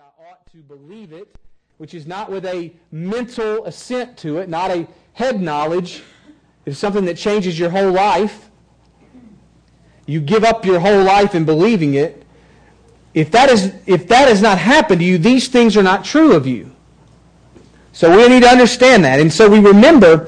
ought to believe it, which is not with a mental assent to it, not a head knowledge. It's something that changes your whole life. You give up your whole life in believing it. If that has not happened to you, these things are not true of you. So we need to understand that. And so we remember,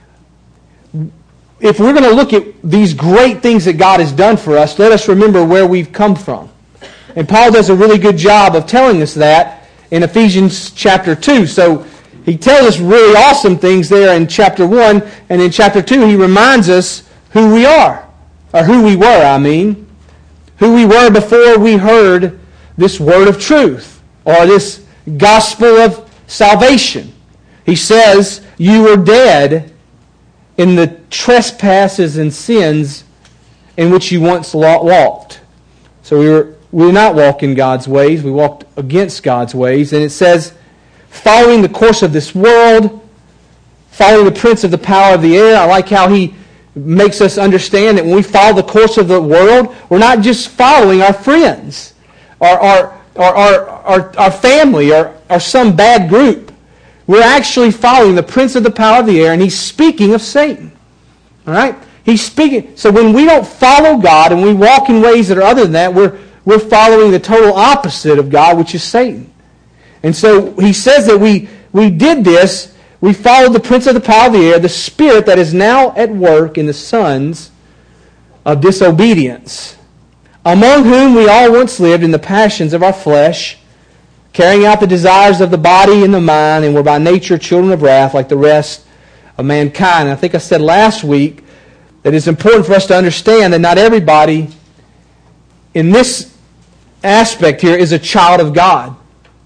if we're going to look at these great things that God has done for us, let us remember where we've come from. And Paul does a really good job of telling us that in Ephesians chapter 2. So he tells us really awesome things there in chapter 1. And in chapter 2, he reminds us who we are. Or who we were, I mean. Who we were before we heard this word of truth. Or this gospel of salvation. He says, you were dead in the trespasses and sins in which you once walked. So we did not walk in God's ways. We walked against God's ways. And it says, following the course of this world, following the prince of the power of the air. I like how he makes us understand that when we follow the course of the world, we're not just following our friends, our family, or some bad group. We're actually following the prince of the power of the air, and he's speaking of Satan. All right? He's speaking. So when we don't follow God and we walk in ways that are other than that, we're following the total opposite of God, which is Satan. And so he says that we did this. We followed the prince of the power of the air, the spirit that is now at work in the sons of disobedience, among whom we all once lived in the passions of our flesh, carrying out the desires of the body and the mind, and were by nature children of wrath like the rest of mankind. And I think I said last week that it's important for us to understand that not everybody in this aspect here is a child of God.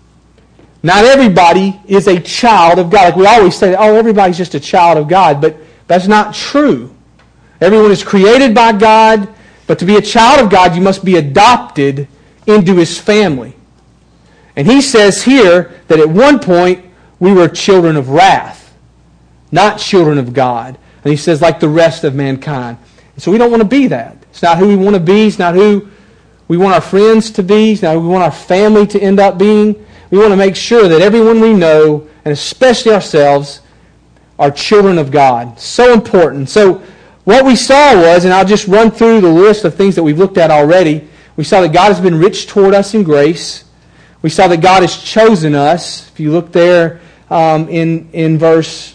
Not everybody is a child of God. Like we always say, oh, everybody's just a child of God, but that's not true. Everyone is created by God, but to be a child of God, you must be adopted into His family. And he says here that at one point we were children of wrath, not children of God. And he says like the rest of mankind. And so we don't want to be that. It's not who we want to be. It's not who we want our friends to be. It's not who we want our family to end up being. We want to make sure that everyone we know, and especially ourselves, are children of God. So important. So what we saw was, and I'll just run through the list of things that we've looked at already. We saw that God has been rich toward us in grace. We saw that God has chosen us. If you look there in verse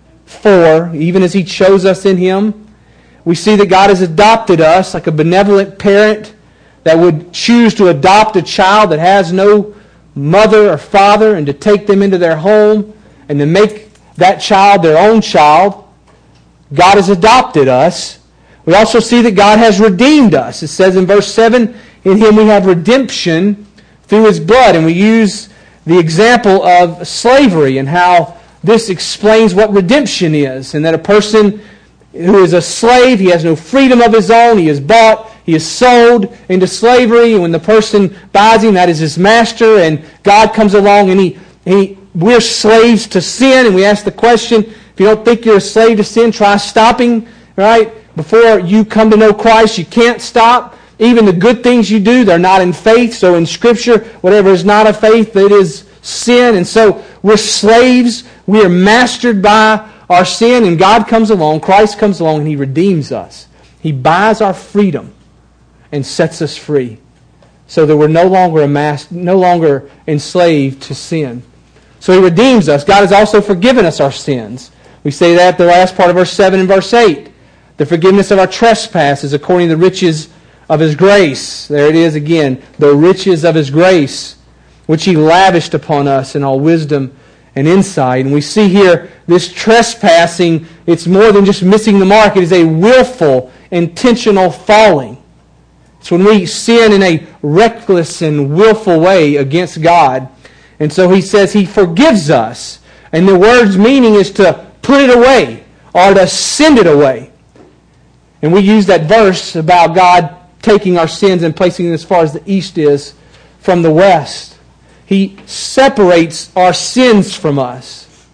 4, even as He chose us in Him. We see that God has adopted us like a benevolent parent that would choose to adopt a child that has no mother or father and to take them into their home and to make that child their own child. God has adopted us. We also see that God has redeemed us. It says in verse 7, in Him we have redemption through His blood. And we use the example of slavery and how this explains what redemption is. And that a person who is a slave, he has no freedom of his own. He is bought, he is sold into slavery. And when the person buys him, that is his master. And God comes along and we're slaves to sin. And we ask the question, if you don't think you're a slave to sin, try stopping, right? Before you come to know Christ, you can't stop. Even the good things you do, they're not in faith. So in Scripture, whatever is not of faith, it is sin. And so we're slaves. We are mastered by our sin. And God comes along, Christ comes along, and He redeems us. He buys our freedom and sets us free. So that we're no longer enslaved to sin. So He redeems us. God has also forgiven us our sins. We say that at the last part of verse 7 and verse 8. The forgiveness of our trespasses according to the riches of His grace. There it is again. The riches of His grace, which He lavished upon us in all wisdom and insight. And we see here this trespassing, it's more than just missing the mark. It is a willful, intentional falling. It's when we sin in a reckless and willful way against God. And so He says He forgives us. And the word's meaning is to put it away or to send it away. And we use that verse about God taking our sins and placing them as far as the east is from the west. He separates our sins from us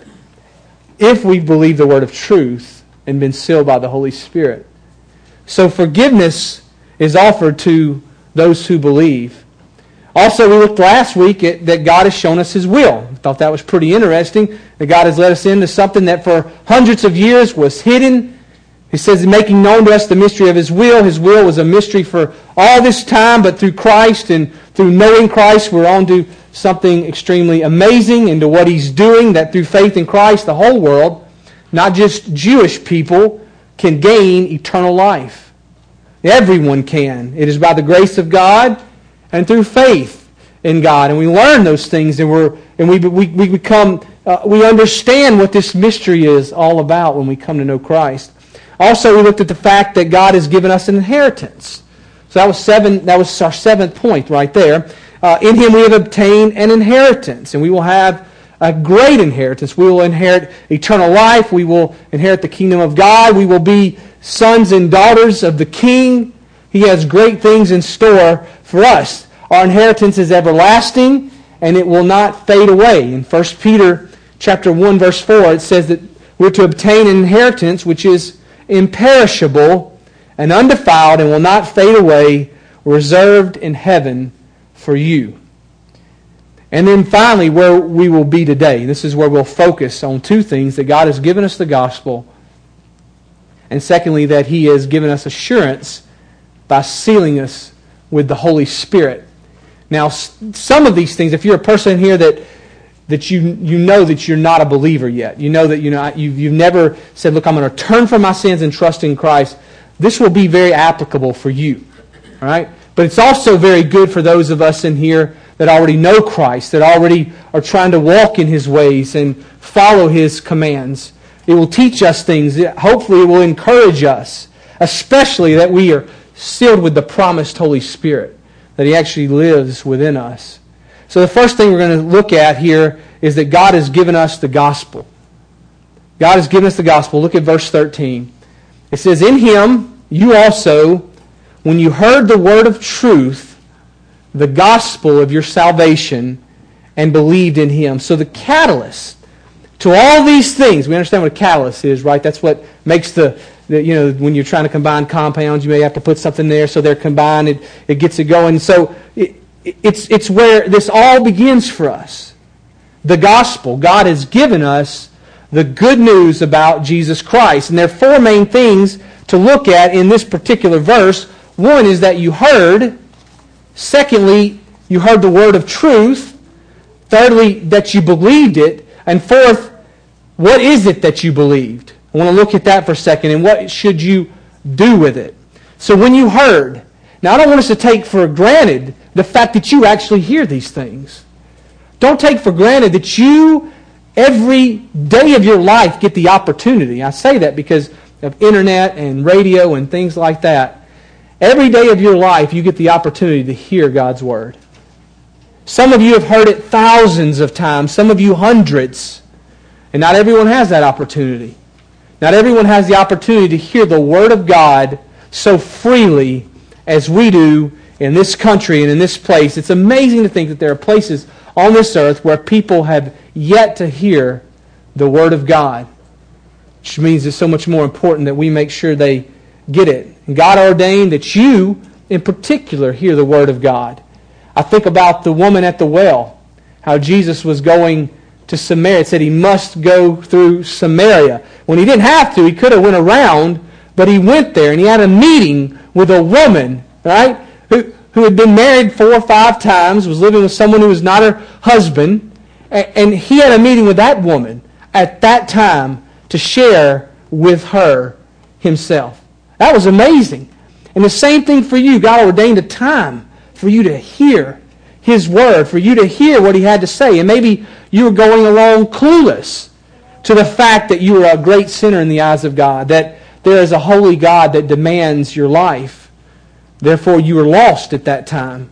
if we believe the word of truth and been sealed by the Holy Spirit. So forgiveness is offered to those who believe. Also, we looked last week at that God has shown us His will. I thought that was pretty interesting, that God has led us into something that for hundreds of years was hidden. He says, making known to us the mystery of His will. His will was a mystery for all this time, but through Christ and through knowing Christ, we're on to something extremely amazing, into what He's doing, that through faith in Christ, the whole world, not just Jewish people, can gain eternal life. Everyone can. It is by the grace of God and through faith in God. And we learn those things, and we become, we understand what this mystery is all about when we come to know Christ. Also, we looked at the fact that God has given us an inheritance. So that was our 7th point right there. In Him we have obtained an inheritance, and we will have a great inheritance. We will inherit eternal life. We will inherit the kingdom of God. We will be sons and daughters of the King. He has great things in store for us. Our inheritance is everlasting, and it will not fade away. In 1 Peter chapter 1, verse 4, it says that we're to obtain an inheritance which is imperishable and undefiled and will not fade away, reserved in heaven for you. And then finally, where we will be today. This is where we'll focus on 2 things: that God has given us the gospel, and secondly, that He has given us assurance by sealing us with the Holy Spirit. Now, some of these things, if you're a person here that you know that you're not a believer yet, you know that you've never said, look, I'm going to turn from my sins and trust in Christ, this will be very applicable for you. All right? But it's also very good for those of us in here that already know Christ, that already are trying to walk in His ways and follow His commands. It will teach us things. Hopefully it will encourage us, especially that we are sealed with the promised Holy Spirit, that He actually lives within us. So the first thing we're going to look at here is that God has given us the gospel. God has given us the gospel. Look at verse 13. It says, in Him you also, when you heard the word of truth, the gospel of your salvation, and believed in Him. So the catalyst to all these things, we understand what a catalyst is, right? That's what makes when you're trying to combine compounds, you may have to put something there so they're combined. It gets it going. So it's where this all begins for us. The gospel. God has given us the good news about Jesus Christ. And there are 4 main things to look at in this particular verse. One is that you heard. Secondly, you heard the word of truth. Thirdly, that you believed it. And fourth, what is it that you believed? I want to look at that for a second, and what should you do with it? So when you heard, now I don't want us to take for granted the fact that you actually hear these things. Don't take for granted that you, every day of your life, get the opportunity. I say that because of internet and radio and things like that. Every day of your life, you get the opportunity to hear God's Word. Some of you have heard it thousands of times, some of you hundreds. And not everyone has that opportunity. Not everyone has the opportunity to hear the Word of God so freely as we do in this country and in this place. It's amazing to think that there are places on this earth where people have yet to hear the Word of God, which means it's so much more important that we make sure they get it. And God ordained that you, in particular, hear the Word of God. I think about the woman at the well, how Jesus was going to Samaria. It said He must go through Samaria. When He didn't have to, He could have went around, but He went there and He had a meeting with a woman, right, who had been married 4 or 5 times, was living with someone who was not her husband, and He had a meeting with that woman at that time to share with her Himself. That was amazing. And the same thing for you. God ordained a time for you to hear His Word, for you to hear what He had to say. And maybe you were going along clueless to the fact that you are a great sinner in the eyes of God, that there is a holy God that demands your life. Therefore, you were lost at that time.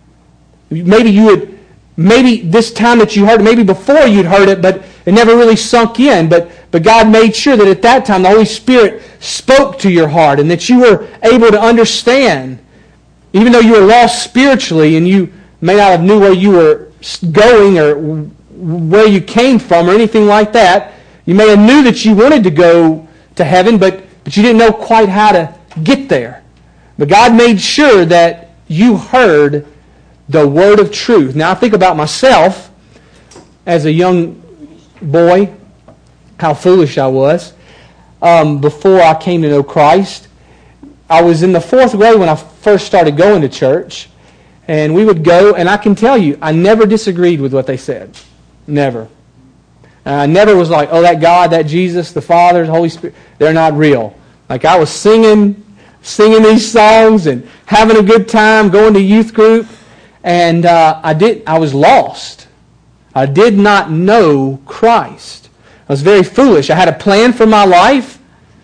Maybe this time that you heard it, maybe before you'd heard it, but it never really sunk in. But God made sure that at that time the Holy Spirit spoke to your heart and that you were able to understand, even though you were lost spiritually and you may not have knew where you were going or where you came from or anything like that. You may have knew that you wanted to go to heaven, but you didn't know quite how to get there. But God made sure that you heard the word of truth. Now I think about myself as a young boy, how foolish I was before I came to know Christ. I was in the 4th grade when I first started going to church, and we would go, and I can tell you, I never disagreed with what they said. Never. I never was like, oh, that God, that Jesus, the Father, the Holy Spirit, they're not real. Like I was singing these songs and having a good time, going to youth group, and I was lost. I did not know Christ. I was very foolish. I had a plan for my life.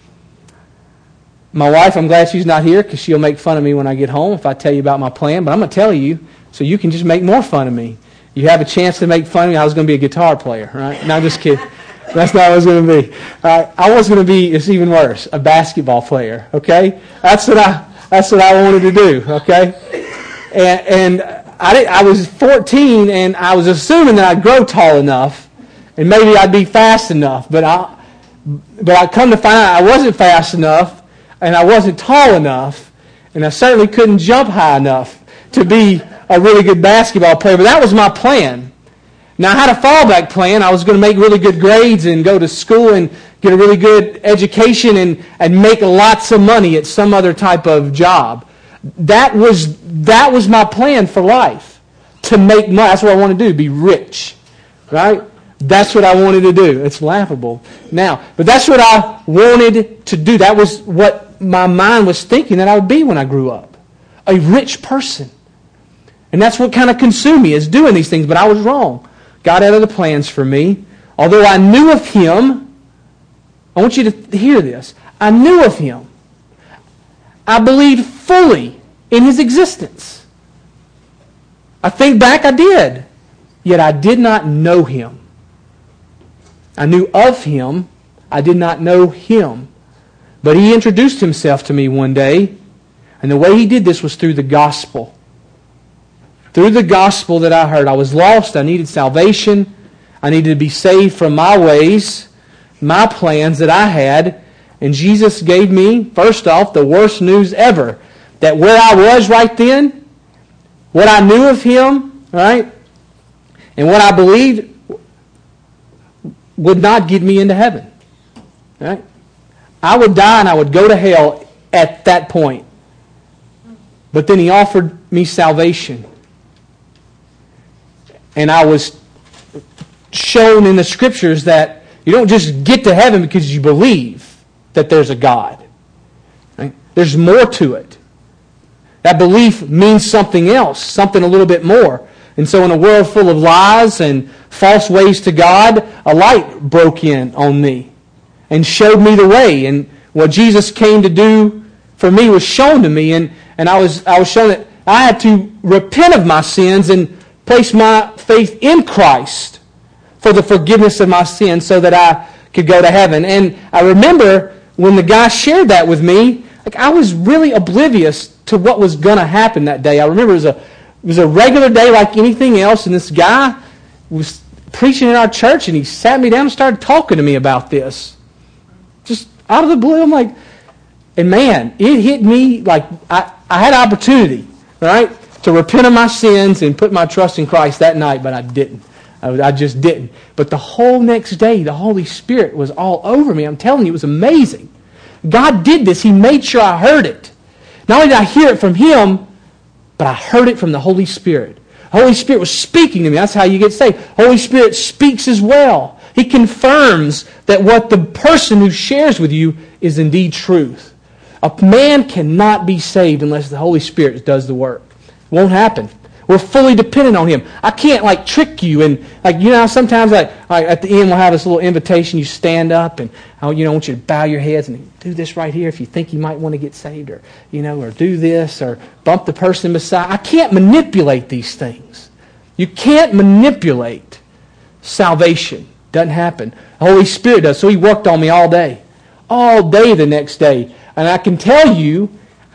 My wife, I'm glad she's not here because she'll make fun of me when I get home if I tell you about my plan. But I'm going to tell you so you can just make more fun of me. You have a chance to make fun of me. I was going to be a guitar player, right? No, I'm just kidding. That's not what I was going to be. I was going to be, it's even worse, a basketball player, okay? That's what I wanted to do, okay? And I was 14, and I was assuming that I'd grow tall enough, and maybe I'd be fast enough. But I come to find out I wasn't fast enough, and I wasn't tall enough, and I certainly couldn't jump high enough to be a really good basketball player. But that was my plan. Now, I had a fallback plan. I was going to make really good grades and go to school and get a really good education and make lots of money at some other type of job. That was my plan for life, to make money. That's what I wanted to do, be rich, right? That's what I wanted to do. It's laughable now, but that's what I wanted to do. That was what my mind was thinking that I would be when I grew up, a rich person. And that's what kind of consumed me, is doing these things, but I was wrong. God had other plans for me. Although I knew of Him, I want you to hear this. I knew of Him. I believed fully in His existence. I think back, I did. Yet I did not know Him. I knew of Him. I did not know Him. But He introduced Himself to me one day. And the way He did this was through the gospel. Through the gospel that I heard. I was lost. I needed salvation. I needed to be saved from my ways, my plans that I had. And Jesus gave me, first off, the worst news ever. That where I was right then, what I knew of Him, right, and what I believed would not get me into heaven. Right? I would die and I would go to hell at that point. But then He offered me salvation. And I was shown in the Scriptures that you don't just get to heaven because you believe that there's a God. Right? There's more to it. That belief means something else, something a little bit more. And so in a world full of lies and false ways to God, a light broke in on me and showed me the way. And what Jesus came to do for me was shown to me. And I was shown that I had to repent of my sins and place my faith in Christ for the forgiveness of my sins so that I could go to heaven. And I remember when the guy shared that with me, like I was really oblivious to what was going to happen that day. I remember it was a regular day like anything else, and this guy was preaching in our church, and he sat me down and started talking to me about this. Just out of the blue, I'm like, and man, it hit me like I had opportunity, right, to repent of my sins and put my trust in Christ that night, but I didn't. I just didn't. But the whole next day, the Holy Spirit was all over me. I'm telling you, it was amazing. God did this. He made sure I heard it. Not only did I hear it from Him, but I heard it from the Holy Spirit. The Holy Spirit was speaking to me. That's how you get saved. The Holy Spirit speaks as well. He confirms that what the person who shares with you is indeed truth. A man cannot be saved unless the Holy Spirit does the work. It won't happen. We're fully dependent on Him. I can't trick you and sometimes at the end we'll have this little invitation. You stand up and I want you to bow your heads and do this right here if you think you might want to get saved, or or do this, or bump the person beside. I can't manipulate these things. You can't manipulate salvation. Doesn't happen. The Holy Spirit does. So He worked on me all day the next day, and I can tell you,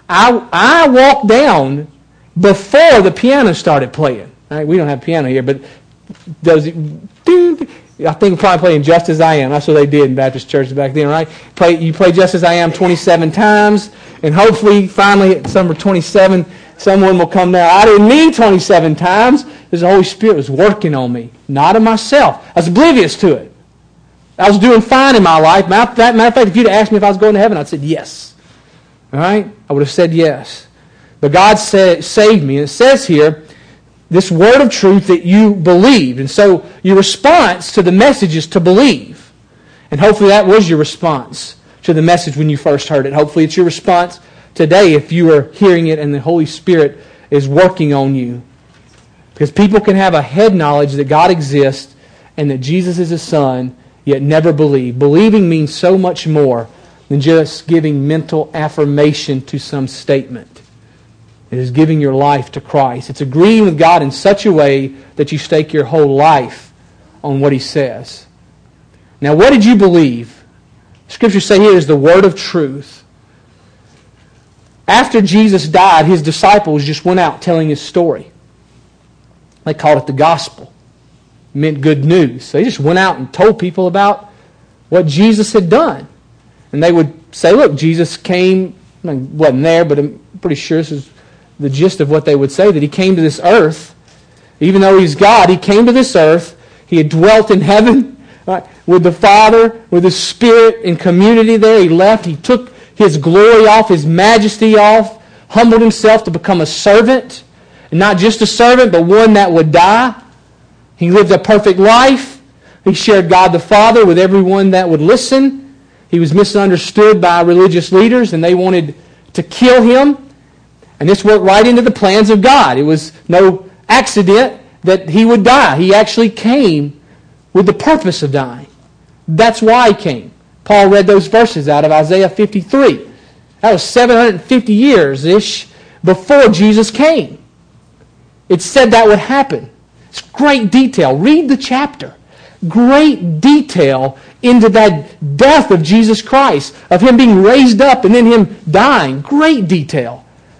I walked down before the piano started playing. Right? We don't have piano here, but I think we're probably playing Just As I Am. That's what they did in Baptist churches back then, right? You play Just As I Am 27 times, and hopefully, finally, at number 27, Someone will come there, I didn't mean 27 times, because the Holy Spirit was working on me, not of myself. I was oblivious to it. I was doing fine in my life. Matter of fact, if you'd asked me if I was going to heaven, I'd said yes. All right? I would have said yes. But God saved me. And it says here, this word of truth that you believed. And so your response to the message is to believe. And hopefully that was your response to the message when you first heard it. Hopefully it's your response today if you are hearing it and the Holy Spirit is working on you. Because people can have a head knowledge that God exists and that Jesus is His Son, yet never believe. Believing means so much more than just giving mental affirmation to some statement. It is giving your life to Christ. It's agreeing with God in such a way that you stake your whole life on what He says. Now, what did you believe? Scriptures say here is the word of truth. After Jesus died, His disciples just went out telling His story. They called it the gospel. It meant good news. They just went out and told people about what Jesus had done. And they would say, look, Jesus came, wasn't there, but I'm pretty sure this is the gist of what they would say, that He came to this earth. Even though He's God, He came to this earth. He had dwelt in heaven, right, with the Father, with His Spirit in community there. He left. He took His glory off, His majesty off, humbled Himself to become a servant. And not just a servant, but one that would die. He lived a perfect life. He shared God the Father with everyone that would listen. He was misunderstood by religious leaders, and they wanted to kill Him. And this worked right into the plans of God. It was no accident that He would die. He actually came with the purpose of dying. That's why He came. Paul read those verses out of Isaiah 53. That was 750 years-ish before Jesus came. It said that would happen. It's great detail. Read the chapter. Great detail into that death of Jesus Christ, of Him being raised up and then Him dying. Great detail.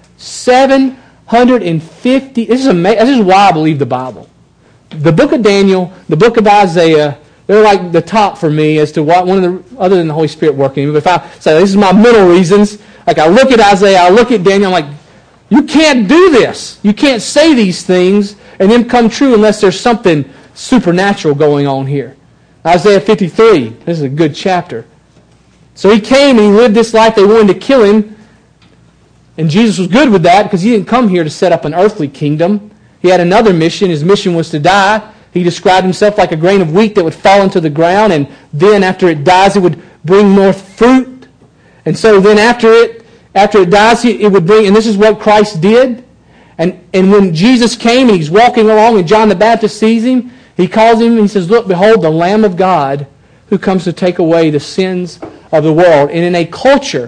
750. This is amazing. This is why I believe the Bible. The book of Daniel, the book of Isaiah, they're like the top for me as to what one of the, other than the Holy Spirit working. But if I say this is my mental reasons, like I look at Isaiah, I look at Daniel, I'm like, you can't do this. You can't say these things and then come true unless there's something supernatural going on here. Isaiah 53. This is a good chapter. So He came and He lived this life. They wanted to kill Him. And Jesus was good with that because He didn't come here to set up an earthly kingdom. He had another mission. His mission was to die. He described Himself like a grain of wheat that would fall into the ground, and then after it dies, it would bring more fruit. And so then after it dies, it would bring, and this is what Christ did. And when Jesus came and He's walking along and John the Baptist sees Him, he calls Him and He says, look, behold, the Lamb of God who comes to take away the sins of the world. And in a culture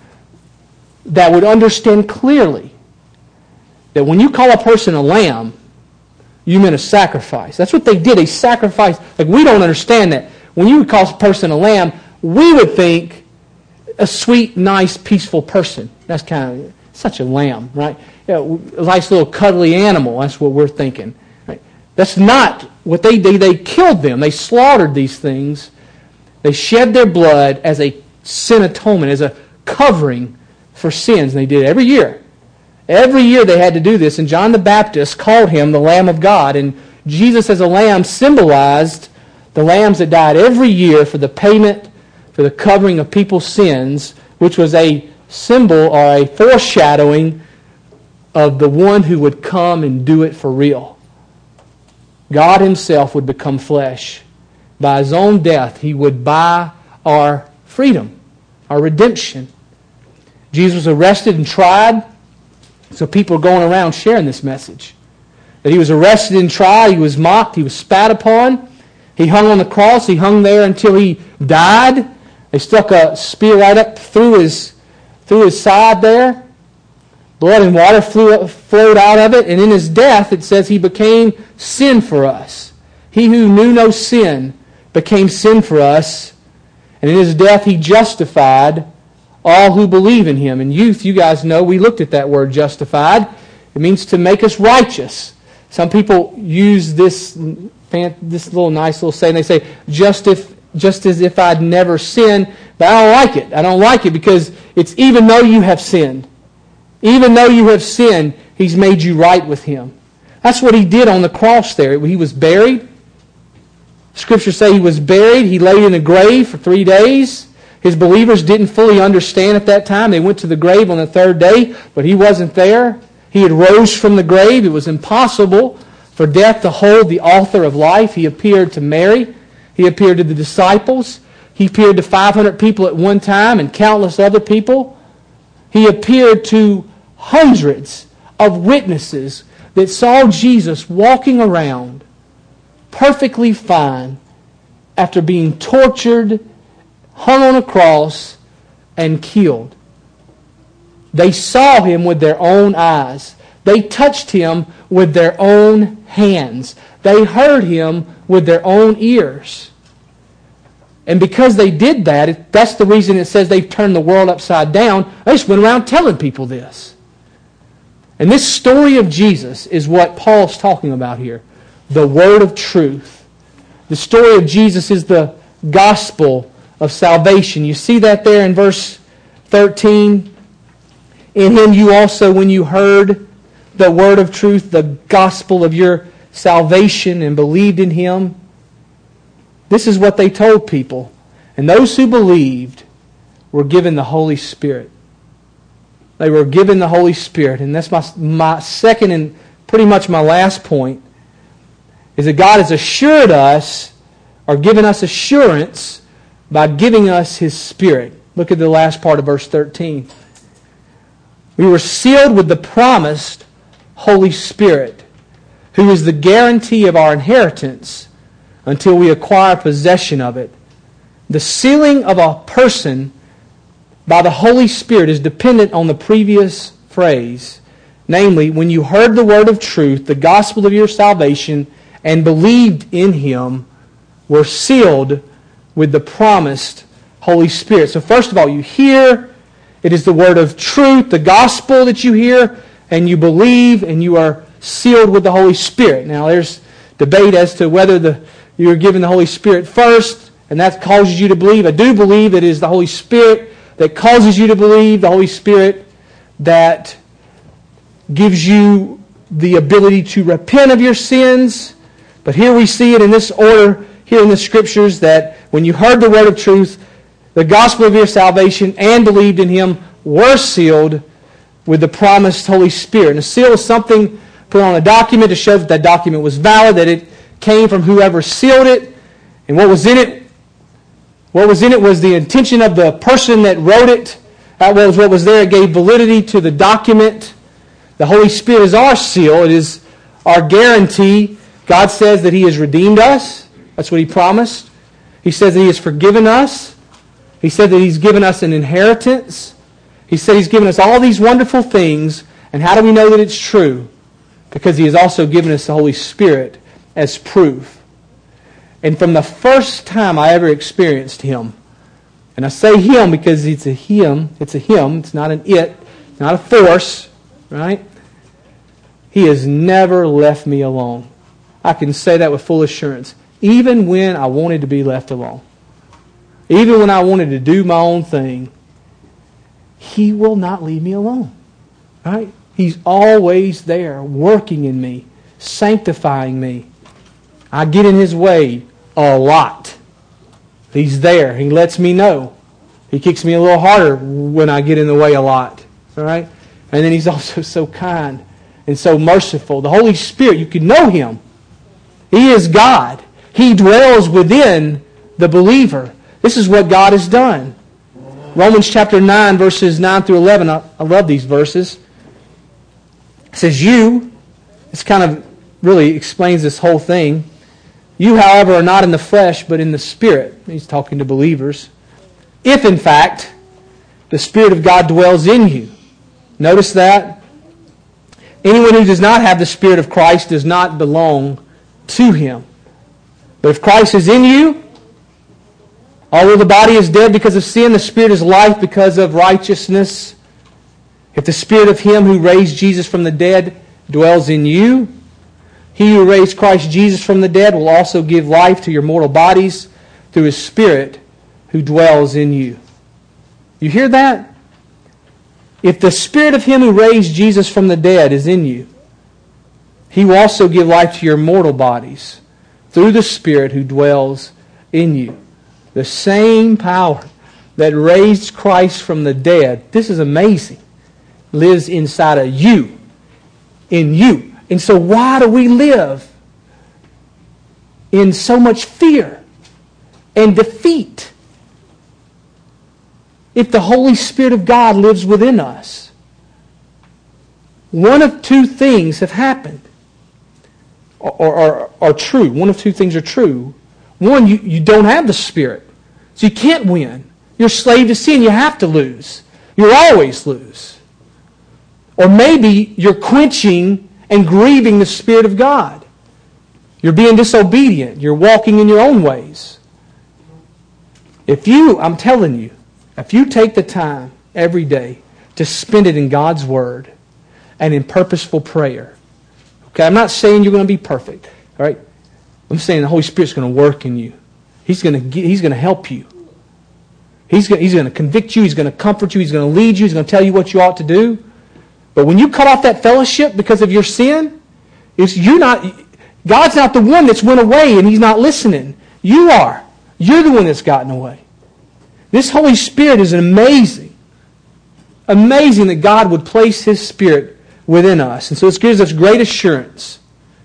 that would understand clearly that when you call a person a lamb, you meant a sacrifice. That's what they did. They sacrificed. Like, we don't understand that. When you would call a person a lamb, we would think a sweet, nice, peaceful person. That's kind of such a lamb, right? A nice little cuddly animal. That's what we're thinking. Right? That's not what they did. They killed them. They slaughtered these things. They shed their blood as a sin atonement, as a covering for sins. And they did it every year. Every year they had to do this. And John the Baptist called Him the Lamb of God. And Jesus as a lamb symbolized the lambs that died every year for the payment, for the covering of people's sins, which was a symbol or a foreshadowing of the one who would come and do it for real. God Himself would become flesh. By His own death, He would buy our freedom, our redemption. Jesus was arrested and tried. So people are going around sharing this message. That He was arrested and tried, He was mocked, He was spat upon. He hung on the cross, He hung there until He died. They stuck a spear right up through his side there. Blood and water flowed out of it. And in His death, it says He became sin for us. He who knew no sin became sin for us. And in His death, He justified all who believe in Him. And youth, you guys know, we looked at that word justified. It means to make us righteous. Some people use this little nice little saying. They say, just as if I'd never sinned. But I don't like it. I don't like it because it's even though you have sinned. Even though you have sinned, He's made you right with Him. That's what He did on the cross there. He was buried. Scriptures say He was buried. He laid in a grave for 3 days. His believers didn't fully understand at that time. They went to the grave on the third day, but He wasn't there. He had rose from the grave. It was impossible for death to hold the author of life. He appeared to Mary. He appeared to the disciples. He appeared to 500 people at one time and countless other people. He appeared to hundreds of witnesses that saw Jesus walking around perfectly fine after being tortured, hung on a cross, and killed. They saw Him with their own eyes. They touched Him with their own hands. They heard Him with their own ears. And because they did that, that's the reason it says they've turned the world upside down. They just went around telling people this. And this story of Jesus is what Paul's talking about here. The word of truth. The story of Jesus is the gospel of salvation. You see that there in verse 13. In Him you also, when you heard the word of truth, the gospel of your salvation, and believed in Him. This is what they told people. And those who believed were given the Holy Spirit. They were given the Holy Spirit. And that's my second and pretty much my last point, is that God has assured us, or given us assurance, by giving us His Spirit. Look at the last part of verse 13. We were sealed with the promised Holy Spirit, who is the guarantee of our inheritance until we acquire possession of it. The sealing of a person by the Holy Spirit is dependent on the previous phrase. Namely, when you heard the word of truth, the gospel of your salvation, and believed in Him, were sealed with the promised Holy Spirit. So first of all, you hear, it is the word of truth, the gospel that you hear, and you believe, and you are sealed with the Holy Spirit. Now there's debate as to whether you are given the Holy Spirit first, and that causes you to believe. I do believe it is the Holy Spirit that causes you to believe, the Holy Spirit that gives you the ability to repent of your sins. But here we see it in this order, here in the Scriptures, that when you heard the word of truth, the gospel of your salvation, and believed in Him, were sealed with the promised Holy Spirit. And a seal is something put on a document to show that that document was valid, that it came from whoever sealed it. And what was in it? What was in it was the intention of the person that wrote it. That was what was there. It gave validity to the document. The Holy Spirit is our seal. It is our guarantee. God says that He has redeemed us. That's what He promised. He says that He has forgiven us. He said that He's given us an inheritance. He said He's given us all these wonderful things. And how do we know that it's true? Because He has also given us the Holy Spirit as proof. And from the first time I ever experienced Him, and I say Him because it's a Him, it's not an it, not a force, right? He has never left me alone. I can say that with full assurance. Even when I wanted to be left alone. Even when I wanted to do my own thing, He will not leave me alone. Right? He's always there, working in me, sanctifying me. I get in His way a lot. He's there. He lets me know. He kicks me a little harder when I get in the way a lot. All right? And then He's also so kind and so merciful. The Holy Spirit, you can know Him. He is God. He dwells within the believer. This is what God has done. Romans chapter 9, verses 9 through 11. I love these verses. It says, this kind of really explains this whole thing. You, however, are not in the flesh, but in the Spirit. He's talking to believers. If, in fact, the Spirit of God dwells in you. Notice that. Anyone who does not have the Spirit of Christ does not belong to Him. But if Christ is in you, although the body is dead because of sin, the Spirit is life because of righteousness. If the Spirit of Him who raised Jesus from the dead dwells in you, He who raised Christ Jesus from the dead will also give life to your mortal bodies through His Spirit who dwells in you. You hear that? if the Spirit of Him who raised Jesus from the dead is in you, He will also give life to your mortal bodies through the Spirit who dwells in you. The same power that raised Christ from the dead, this is amazing, lives inside of you, in you. And so why do we live in so much fear and defeat if the Holy Spirit of God lives within us? One of two things have happened, or are true. One of two things are true. One, you don't have the Spirit, so you can't win. You're a slave to sin. You have to lose. You'll always lose. Or maybe you're quenching and grieving the Spirit of God. You're being disobedient. You're walking in your own ways. I'm telling you, if you take the time every day to spend it in God's Word and in purposeful prayer, okay, I'm not saying you're going to be perfect, all right? I'm saying the Holy Spirit's going to work in you. He's going to help you. He's going to convict you. He's going to comfort you. He's going to lead you. He's going to tell you what you ought to do. But when you cut off that fellowship because of your sin, God's not the one that's went away and He's not listening. You are. You're the one that's gotten away. This Holy Spirit is amazing. Amazing that God would place His Spirit within us. And so this gives us great assurance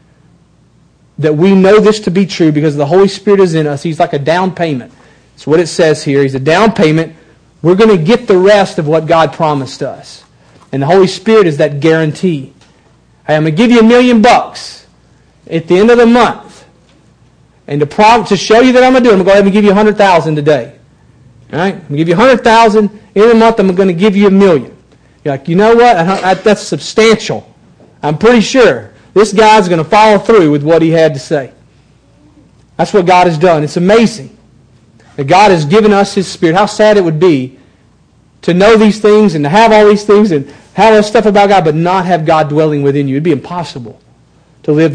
that we know this to be true because the Holy Spirit is in us. He's like a down payment. That's what it says here. He's a down payment. We're going to get the rest of what God promised us. And the Holy Spirit is that guarantee. Hey, I'm going to give you $1 million at the end of the month. And to show you that I'm going to do it, I'm going to go ahead and give you $100,000 today. All right? I'm going to give you $100,000. In the month, I'm going to give you $1 million. You're like, you know what? That's substantial. I'm pretty sure this guy's going to follow through with what he had to say. That's what God has done. It's amazing that God has given us His Spirit. How sad it would be to know these things and to have all these things and have all this stuff about God, but not have God dwelling within you. It'd be impossible to live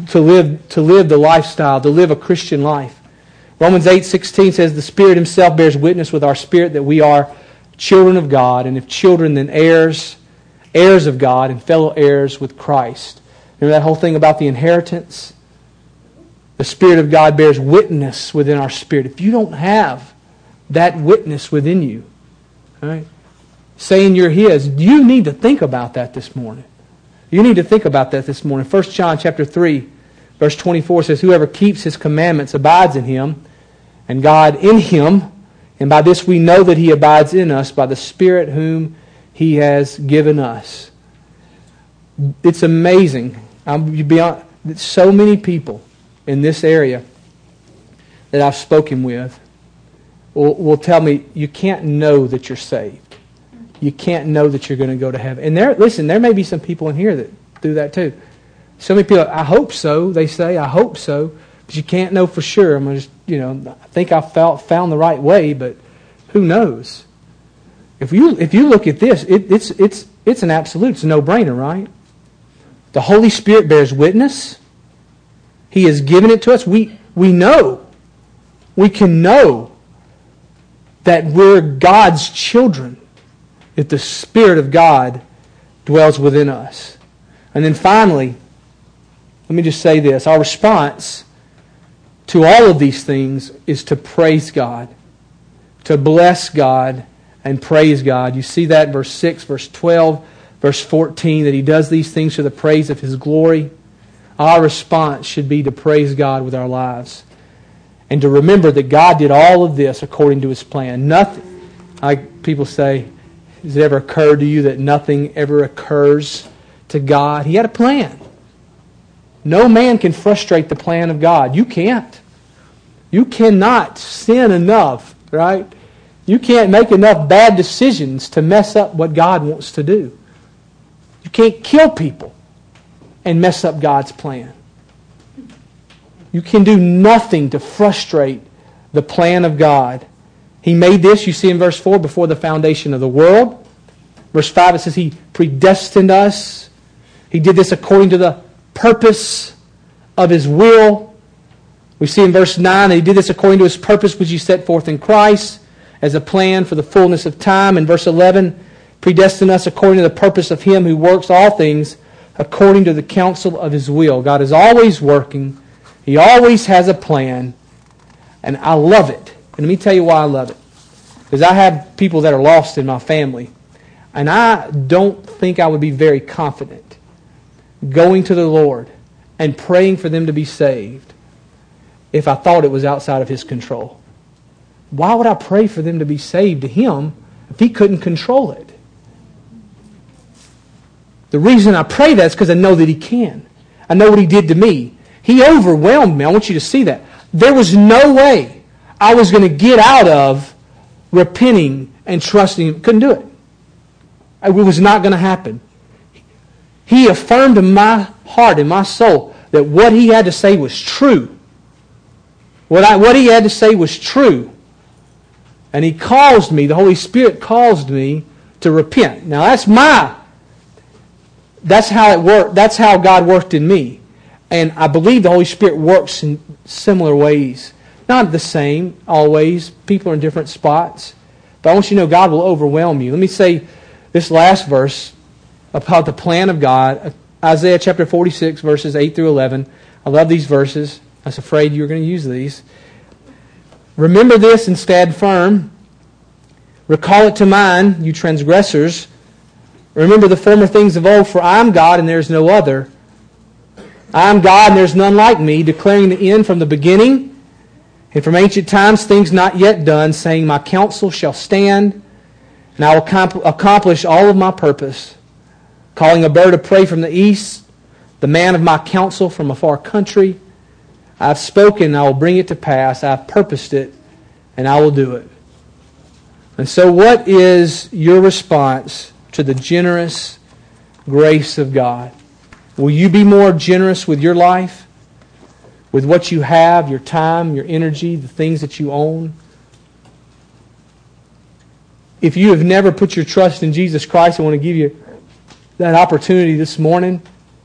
the lifestyle, to live a Christian life. Romans 8:16 says, the Spirit Himself bears witness with our spirit that we are children of God, and if children, then heirs of God, and fellow heirs with Christ. Remember that whole thing about the inheritance? The Spirit of God bears witness within our spirit. If you don't have that witness within you, all right, saying you're His, you need to think about that this morning. You need to think about that this morning. 1 John chapter 3, verse 24 says, whoever keeps His commandments abides in Him, and God in him, and by this we know that He abides in us, by the Spirit whom He has given us. It's amazing. So many people in this area that I've spoken with will tell me, you can't know that you're saved. You can't know that you're going to go to heaven. And there may be some people in here that do that too. So many people, I hope so, they say, I hope so, but you can't know for sure. I'm going to just, I think I found the right way, but who knows? If you look at this, it's an absolute, it's a no-brainer, right? The Holy Spirit bears witness. He has given it to us. We know. We can know that we're God's children if the Spirit of God dwells within us. And then finally, let me just say this. Our response to all of these things is to praise God, to bless God and praise God. You see that in verse 6, verse 12, verse 14, that He does these things for the praise of His glory. Our response should be to praise God with our lives and to remember that God did all of this according to His plan. Nothing, like people say, has it ever occurred to you that nothing ever occurs to God? He had a plan. No man can frustrate the plan of God. You can't. You cannot sin enough, right? You can't make enough bad decisions to mess up what God wants to do. You can't kill people and mess up God's plan. You can do nothing to frustrate the plan of God. He made this, you see in verse 4, before the foundation of the world. Verse 5, it says He predestined us. He did this according to the purpose of His will. We see in verse 9 that He did this according to His purpose which He set forth in Christ as a plan for the fullness of time. In verse 11, predestined us according to the purpose of Him who works all things according to the counsel of His will. God is always working. He always has a plan. And I love it. And let me tell you why I love it. Because I have people that are lost in my family. And I don't think I would be very confident going to the Lord and praying for them to be saved if I thought it was outside of His control. Why would I pray for them to be saved to Him if He couldn't control it? The reason I pray that is because I know that He can. I know what He did to me. He overwhelmed me. I want you to see that. There was no way I was going to get out of repenting and trusting Him. Couldn't do it. It was not going to happen. He affirmed in my heart, in my soul, that what He had to say was true. What He had to say was true. And He caused me, the Holy Spirit caused me to repent. Now that's how it worked. That's how God worked in me. And I believe the Holy Spirit works in similar ways. Not the same, always. People are in different spots. But I want you to know God will overwhelm you. Let me say this last verse about the plan of God. Isaiah chapter 46, verses 8 through 11. I love these verses. I was afraid you were going to use these. Remember this and stand firm. Recall it to mind, you transgressors. Remember the former things of old, for I am God and there is no other. I am God and there is none like me, declaring the end from the beginning, and from ancient times things not yet done, saying, my counsel shall stand, and I will accomplish all of my purpose. Calling a bird of prey from the east, the man of my counsel from a far country. I have spoken, and I will bring it to pass. I have purposed it, and I will do it. And so what is your response to the generous grace of God? Will you be more generous with your life? With what you have, your time, your energy, the things that you own? If you have never put your trust in Jesus Christ, I want to give you that opportunity this morning.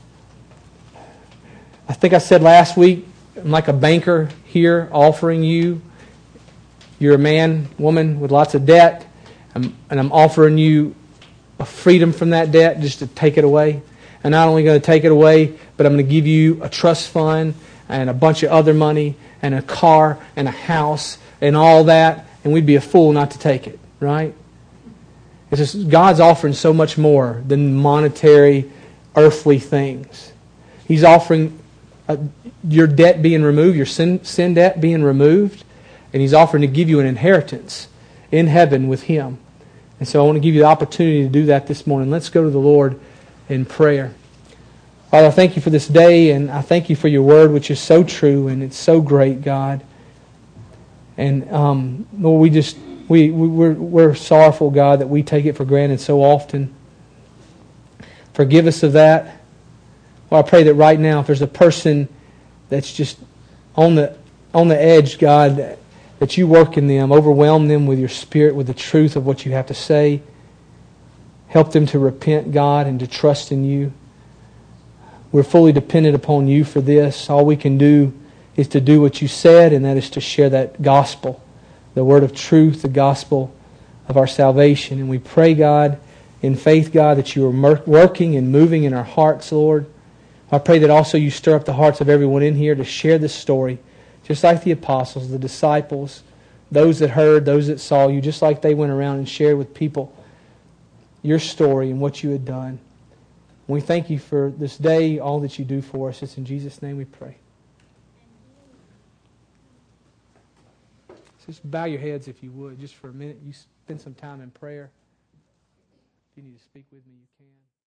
I think I said last week, I'm like a banker here offering you. You're a man, woman with lots of debt, and I'm offering you a freedom from that debt just to take it away. And not only going to take it away, but I'm going to give you a trust fund and a bunch of other money and a car and a house and all that, and we'd be a fool not to take it, right? It's just God's offering so much more than monetary, earthly things. He's offering your debt being removed, your sin debt being removed, and He's offering to give you an inheritance in heaven with Him. And so I want to give you the opportunity to do that this morning. Let's go to the Lord in prayer. Father, I thank You for this day, and I thank You for Your Word, which is so true and it's so great, God. And Lord, we're sorrowful, God, that we take it for granted so often. Forgive us of that. Lord, I pray that right now, if there's a person that's just on the edge, God, that You work in them, overwhelm them with Your Spirit, with the truth of what You have to say. Help them to repent, God, and to trust in You. We're fully dependent upon You for this. All we can do is to do what You said, and that is to share that gospel, the word of truth, the gospel of our salvation. And we pray, God, in faith, God, that You are working and moving in our hearts, Lord. I pray that also You stir up the hearts of everyone in here to share this story, just like the apostles, the disciples, those that heard, those that saw You, just like they went around and shared with people Your story and what You had done. We thank You for this day, all that You do for us. It's in Jesus' name we pray. Just bow your heads if you would, just for a minute. You spend some time in prayer. If you need to speak with me, you can.